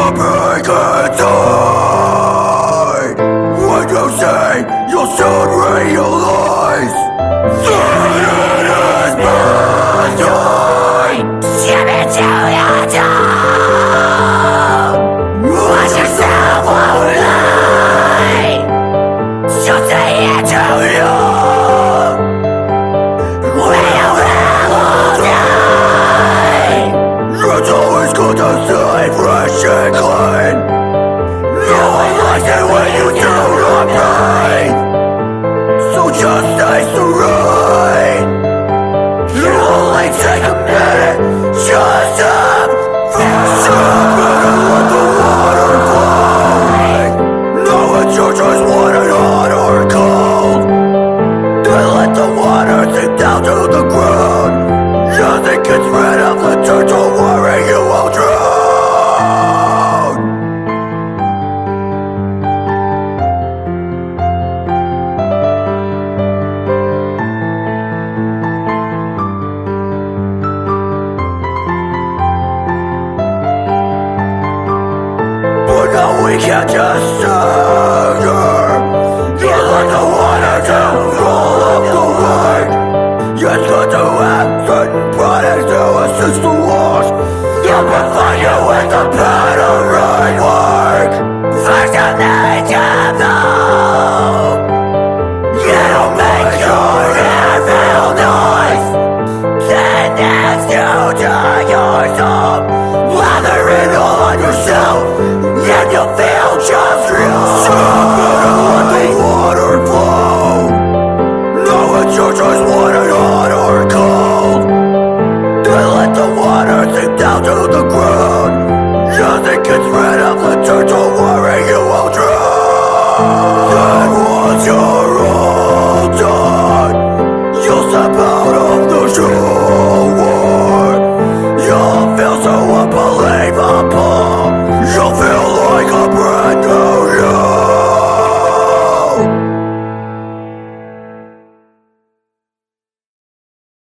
break inside. When you say you'll soon realize that it is mine. Skip it to your doom. Watch yourself online. She'll say it to you. When you have all day. It's always good to stay fresh and clean. No one likes it when you do not pain. So just stay serene. It'll only take a minute. Just stop. Stop and let the water flow. No, it's your choice, water hot or cold. Then let the water sink down to the ground. Nothing gets rid of the dirt. Don't worry, you won't drown. But now we can't just stand here. You let the water down all of the way. It's good to have certain products to assist the wash. You'll provide you with the pattern work. First you need to know. It'll make your head feel nice. Then next you to yourself. Lather it all on yourself, and you'll feel just real. Stop it and let the water flow. No, it's your choice, water hot or cold. Then let the water sink down to the ground. Nothing gets rid of